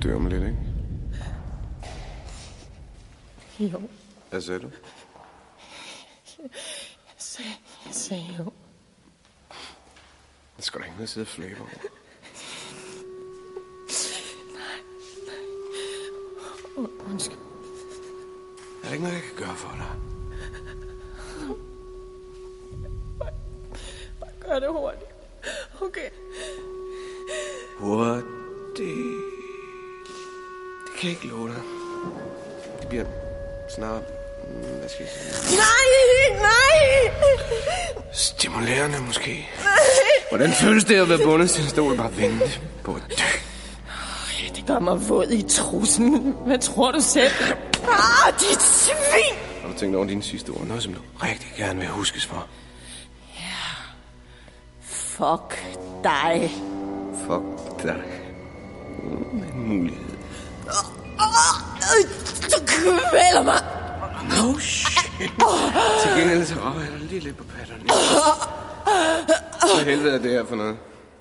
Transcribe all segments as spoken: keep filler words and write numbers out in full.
dø om lidt, ikke? Jo. Hvad sagde du? Jeg sagde, jeg sagde jo. Det skal da ikke noget at sidde og flæbe over. Nej, nej. Undskyld. Er der ikke noget, jeg kan gøre for dig? Bare, bare gør det hurtigt. Okay. Hurtigt. Det kan jeg ikke love dig. Det bliver snart... Hvad skal jeg sige? Nej, nej! Stimulerende måske. Hvordan føles det at være bundet til en stol og bare vente på at dø? Det gør mig våd i trussen. Hvad tror du selv? Ah, dit svin! Har du tænkt over dine sidste ord? Noget, som du rigtig gerne vil huskes for? Ja. Fuck dig. Fuck dig. Mm, en mulighed. Du kvæler mig. No shit. Til gengæld så råber jeg dig lige lidt på patterne. Hvad helvede er det her for noget?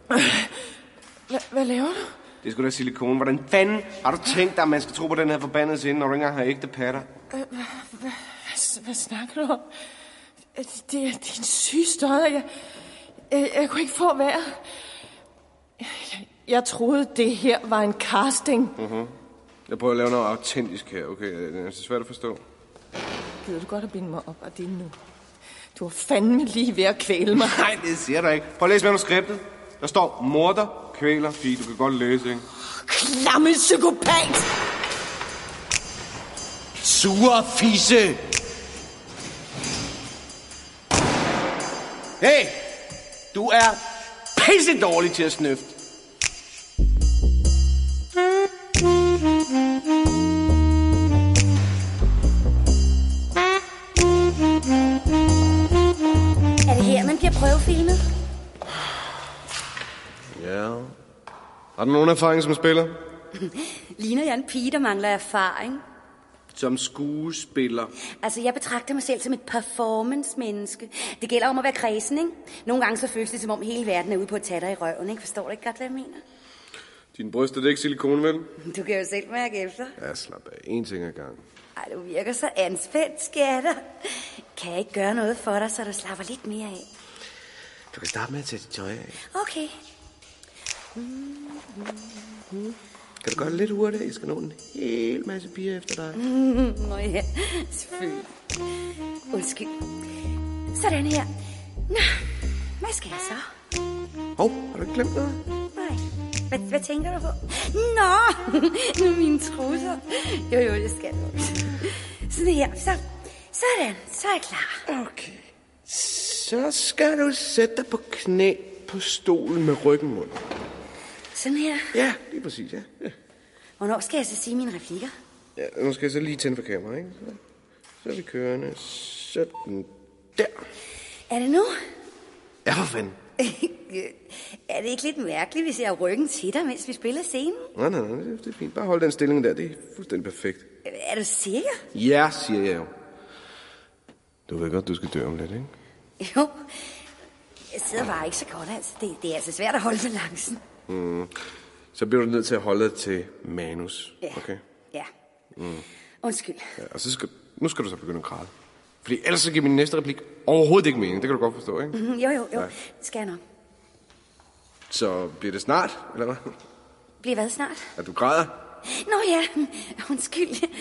Hvad laver du? Det er sgu da silikone. Hvordan fanden har du tænkt dig, at man skal tro på den her forbandede scene, når du ikke engang har ægte patter? Hvad snakker du om? Det er din syge støder. Jeg, jeg, jeg kunne ikke få vejret. Jeg, jeg troede, det her var en casting. Uh-huh. Jeg prøver at lave noget autentisk her, okay? Det er så svært at forstå. Gider du godt at binde mig op, og det er nu. Du er fandme lige ved at kvæle mig. Nej, det siger du ikke. Prøv at læse manuskriptet. Der står morder, kvæler, fint. Du kan godt læse, ikke? Klamme psykopat! Sure fisse! Hey! Du er pisse dårlig til at snøfte. Er det her, man bliver prøvefilmet? Ja. Har du nogen erfaring som spiller? Ligner jeg en pige, der mangler erfaring? Som skuespiller? Altså, jeg betragter mig selv som et performance-menneske. Det gælder om at være kredsen, ikke? Nogle gange så føles det, som om hele verden er ude på at tage dig i røven, ikke? Forstår du ikke godt, hvad jeg mener? Din bryst er det ikke silikone, vel? Du kan jo selv mærke efter. Ja, slap af. En ting ad gang. Ej, du virker så anspændt, skatter. Kan jeg ikke gøre noget for dig, så du slapper lidt mere af? Du kan starte med at tage dit tøj af. Okay. Mm-hmm. Kan du gøre det lidt hurtigt? Jeg skal nå en hel masse piger efter dig. Mm, nå ja, selvfølgelig. Undskyld. Sådan her. Nå, hvad skal jeg så? Hov, har du ikke glemt noget? Nej. Hvad, hvad tænker du på? Nå, nu mine trusser. Jo, jo, det skal du. Sådan her. Så, sådan, så er jeg klar. Okay. Så skal du sætte dig på knæ på stolen med ryggen mod. Sådan her? Ja, lige præcis, ja. ja. Hvornår skal jeg så sige mine replikker? Ja, nu skal jeg så lige tænde for kameraet, ikke? Så, så er vi kørende. Sådan der. Er det nu? Ja, for fanden. Er det ikke lidt mærkeligt, hvis jeg har ryggen til dig, mens vi spiller scenen? Nej, nej, nej, det er fint. Bare hold den stilling der. Det er fuldstændig perfekt. Er du sikker? Ja, siger jeg jo. Du ved godt, du skal dø om lidt, ikke? Jo. Jeg sidder bare ikke så godt, altså. Det, det er altså svært at holde balancen. Mm. Så bliver du nødt til at holde dig til manus. Ja. Okay? Ja. Mm. Undskyld. Ja, og så skal, nu skal du så begynde at græde. Fordi ellers så giver min næste replik overhovedet ikke mening. Det kan du godt forstå, ikke? Mm-hmm. Jo, jo, jo. Ja. Det skal jeg nok. Så bliver det snart, eller hvad? Bliver hvad snart? At du græder? Nå ja, undskyld.